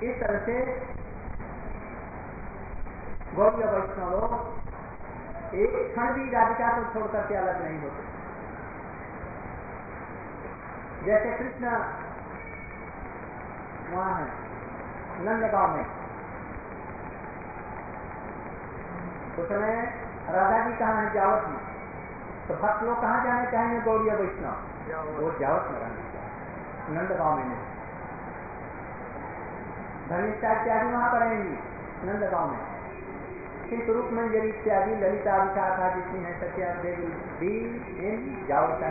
इस तरह से गौड़ीय वैष्णव लोग एक क्षण भी राधिका को छोड़कर के अलग नहीं होते। जैसे कृष्ण वहां है नंदगांव में, उस समय राधा जी कहाँ है? जावत में। तो भक्त लोग कहाँ जाने चाहेंगे? गौड़ीय वैष्णव वो जावत में रहना चाहिए, नंदगांव में नहीं। धनिष्ठा इत्यादि वहां पर रहेंगी नंदगांव में, किंतु रूप मंजरी इत्यादि ललिता विशाखा जितनी है सत्या देवी इन जावत।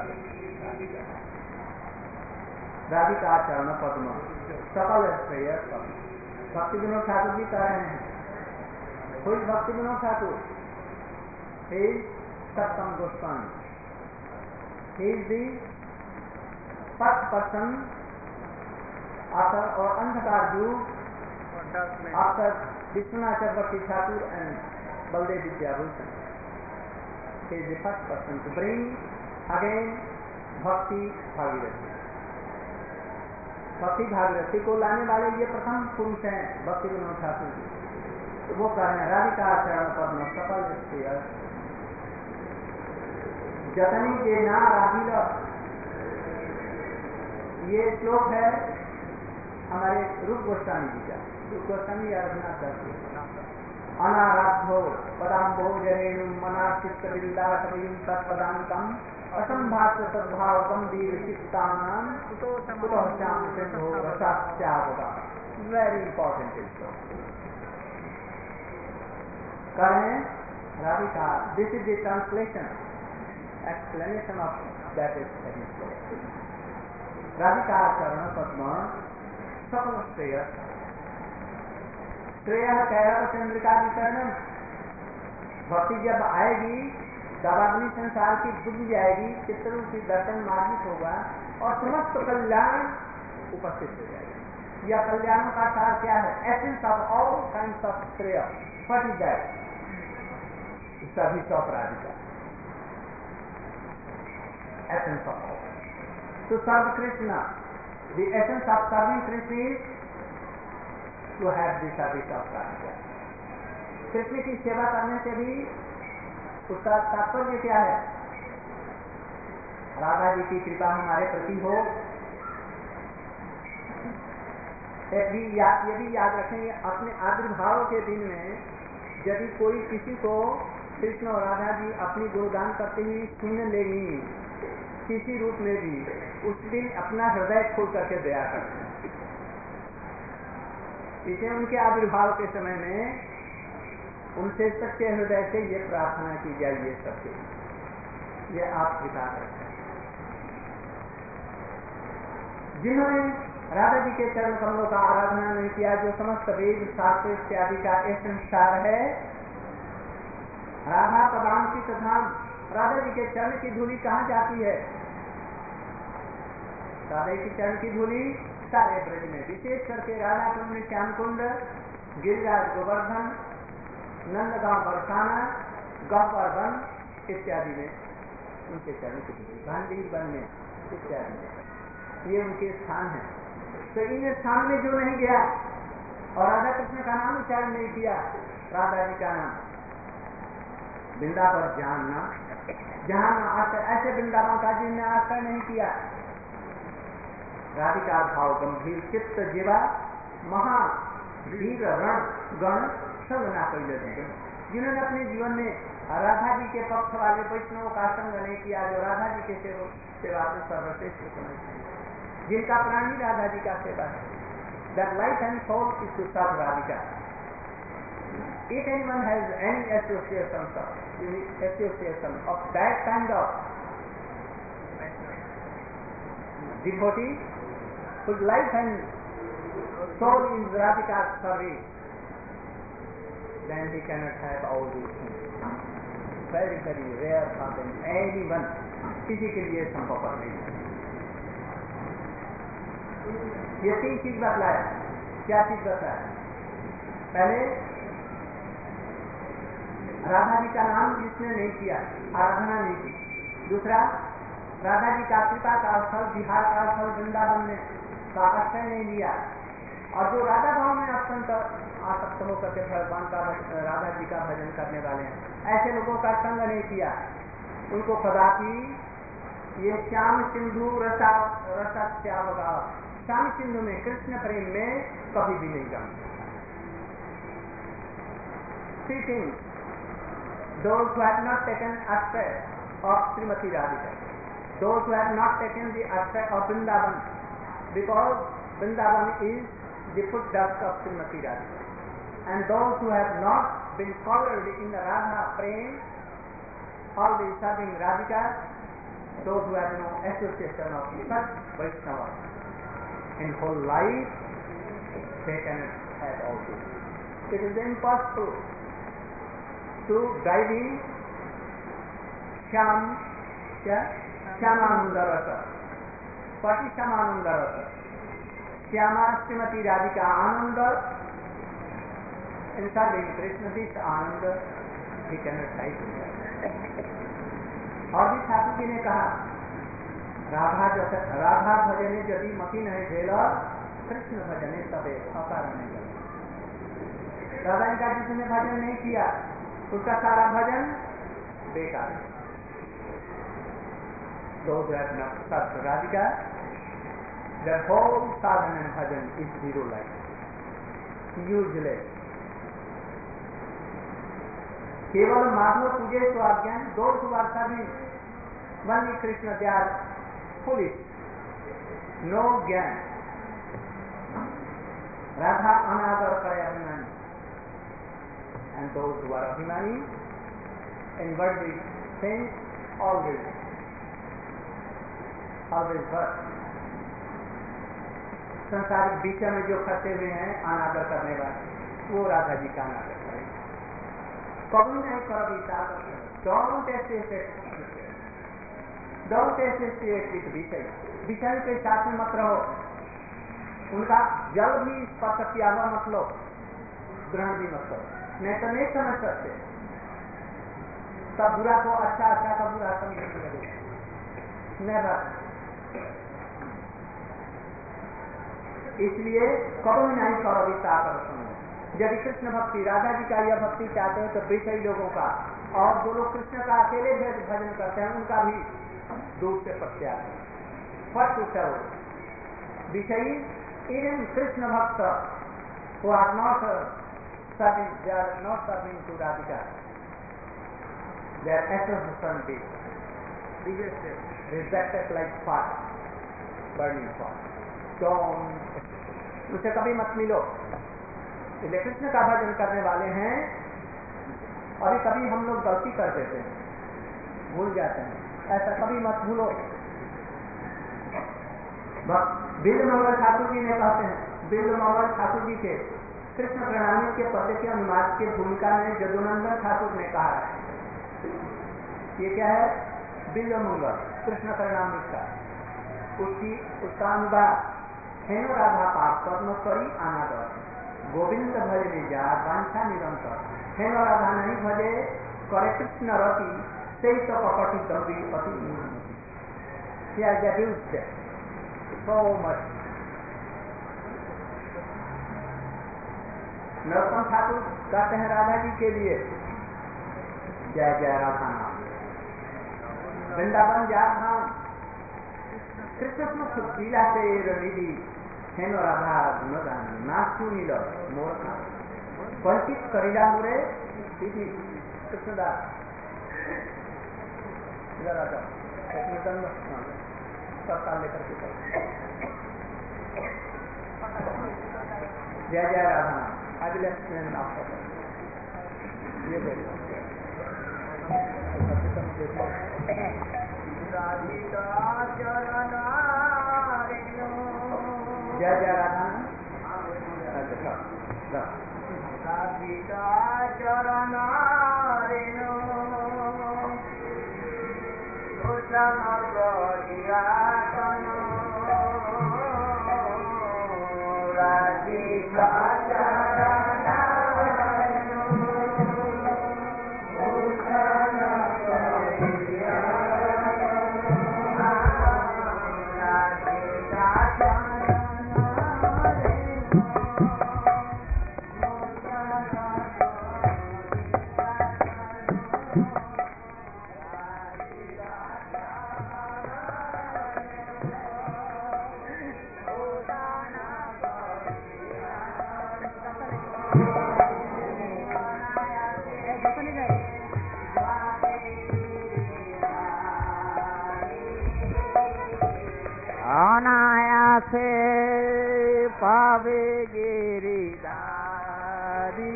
राधिका चरण पद्म सकल श्रेय। भक्ति विनोद ठाकुर जी कह रहे हैं, कोई भक्ति विनोद ठाकुर सत्संग Goswami, he is the first person after और अंधकार युग after Vishwanath Chakraborty Thakur and Baldev Vidyabhushan. He is the first person to bring again भक्ति भागीरथी। भक्ति भागीरथी को लाने वाले ये प्रथम पुरुष हैं भक्ति विनोद ठाकुर जी। तो वो कह रहे हैं राधिका चरण पद्म सफल जतनी के ना राधिल। ये श्लोक है हमारे रूप गोस्वामी जी का। रूप गोस्वामी आराधना करते अनाराध्यो पदाम्बो जरेणु मना चित्त बिंदाटवीं तत्पदांतम असंभाष्य सद्भाव गंभीर चित्तानां कुतो श्याम सिद्धो रसास्यावदा। Very important shloka. करें Radhika, this is the translation explanation of that is Radhika चरण पद्म सकल श्रेय। श्रेय कैरव चंद्रिका विचरण। भक्ति जब आएगी दवाग्नि संसार की बुझ जाएगी, चित्ररूपी दर्शन मार्गित होगा और समस्त कल्याण उपस्थित हो जाएगा। यह कल्याण का सार क्या है? Essence of all kinds of श्रेय। What is that? Service of Radhika. Essence of all. To serve Krishna, the essence of serving Krishna is to have the service of Radhika. Krishna की सेवा करने से भी उसका तात्पर्य क्या है? राधा जी की कृपा हमारे प्रति हो। यदि याद रखेंगे अपने आविर्भाव के दिन में यदि कोई किसी को कृष्ण और राधा जी अपनी गुणगान करते हुए सुन लेंगी किसी रूप में भी, उस दिन अपना हृदय खोल करके दया करते हैं। इसे उनके आविर्भाव के समय में उनसे सच्चे हृदय से ये प्रार्थना की जाइए सबके, ये आप कृपा करते हैं। जिन्होंने राधा जी के चरण कमलों का आराधना नहीं किया, जो समस्त वेद शास्त्र इत्यादि का एक संसार है, राधा पदाम की तथा राधा जी के चरण की धूली कहाँ जाती है? राधा की चरण की धूली सारे ब्रज में, विशेष करके राधा कुंड में श्याम कुंड, गिरिराज गोवर्धन, नंदगांव बरसाना, गौवर्धन इत्यादि में उनके चरण की धूली, भांडी वन में इत्यादि में, ये उनके स्थान है। तो इन स्थान में जो नहीं गया और राधा कृष्ण का नाम उच्चारण नहीं किया, राधा जी का नाम वृंदावन जानना, जहां ऐसे वृंदावन का जिनने आश्रय नहीं किया, राधिका भाव गंभीर चित्त जीवा महावीर रण गण सब ना कैले देंगे, जिन्होंने अपने जीवन में राधा जी के पक्ष वाले वैष्णव का संग नहीं किया, जो राधा जी के सेवा को सर्वश्रेष्ठ समझते हैं, जिनका प्राण ही राधा जी का सेवा है। That life and soul is to serve Radhika. If anyone has any association of that kind of devotee whose life and soul is Radhika's service, then he cannot have all these things. Very, very rare something. Anyone, किसी के लिए संभव नहीं है। ये तीन चीज बतलाया। क्या चीज बतलाया? पहले राधा जी का नाम जिसने नहीं किया, आराधना नहीं की। दूसरा, राधा जी का कृपा का स्थल, बिहार का स्थल वृंदावन में का आश्रय नहीं लिया, और जो राधा भाव में अत्यंत आसक्त होकर के भगवान का राधा जी का भजन करने वाले हैं, ऐसे लोगों का संग नहीं किया, उनको कदापि ये श्याम सिंधु रसावगा, श्याम सिंधु में कृष्ण प्रेम में कभी भी नहीं जाएंगे। Three things: those who have not taken aspect of Srimati Radhika, those who have not taken the aspect of Vrindavan, because Vrindavan is the footsteps of Srimati Radhika, and those who have not been colored in the Radha Prem, always serving Radhika, those who have no association of such Vaishnava in whole life, they cannot have all this. It is impossible to dive in Shyamananda Rasa. What is Shyamananda Rasa? Shyama Srimati Radhika Ananda, in serving Krishna, this Ananda, he cannot dive in that. और भी ठाकुर जी ने कहा, राधा भजने यदि मति नहीं भेल, कृष्ण भजने सबे अकारण नहीं। राधा जी का जिसने भजन नहीं किया, उसका सारा भजन बेकार है। Those who have not served Radhika, their whole sadhana and bhajan is zero life, useless. केवल माधव पूजे तो अज्ञान, those who are serving only Krishna, they are foolish, no ज्ञान। राधा अनादर करे अभिमानी, and those who are abhimani, inwardly think, always hurt। संसारिक विषय में जो फंसे हुए हैं अनादर करने वाले, वो राधा जी का अनादर करें। कभी नहीं कर विचार, don't associate with विषय, विषय के साथ में मत रहो, उनका जल भी स्पर्श किया हुआ मत लो, ग्रहण भी मत करो, नहीं तो नहीं समझ सकते। तब बुरा को अच्छा, अच्छा का बुरा समझने लगे। नेवर। इसलिए कभी नहीं करो विचार। यदि कृष्ण भक्ति, राधा जी का यह भक्ति चाहते हैं तो विषयी लोगों का, और जो लोग कृष्ण का अकेले भजन करते हैं उनका भी दूर से प्रत्याग। फर्स्ट उत्तर विषयी, इवन कृष्ण भक्त who are not serving, they are not serving to Radhika, their association is rejected like fire, burning fire. उसे कभी मत मिलो। इसलिए कृष्ण का भजन करने वाले हैं, और कभी हम लोग गलती कर देते हैं, भूल जाते हैं, ऐसा कभी मत भूलो। बिल्वमंगल ठाकुर जी ने कहते हैं, बिल्वमंगल ठाकुर जी के कृष्ण प्रणामी के पद के अनुवाद की भूमिका में यदुनंदन ठाकुर ने कहा है। ये क्या है? बिल्वमंगल कृष्ण प्रणामी का, उसका अनुवाद, हेनो राधा पाप पद्मस्वरी अनादर, गोविंद भजने जा वांछा निरंतर, हेनो राधा नहीं भजे करे कृष्ण रति, से तो कपटी दबी पति so much. नरोत्तम ठाकुर कहते हैं राधा जी के लिए, जय जय राधा नाम, वृंदावन जा धाम, कृष्ण मुख पीला से निधि, हेनो राधा गुणगान नाचू नील मोर वंचित करीला मुरे दीदी कृष्णदास। सबका लेकर के जय जय राधा नाम। आज लेफ्टिनेंट आपका ये देखो जय जय राधा नाम। राधिका चरणा रेणु राधिका अनायासे पावे गिरिधारी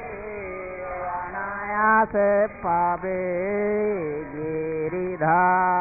अनायासे पावे गिरिधारी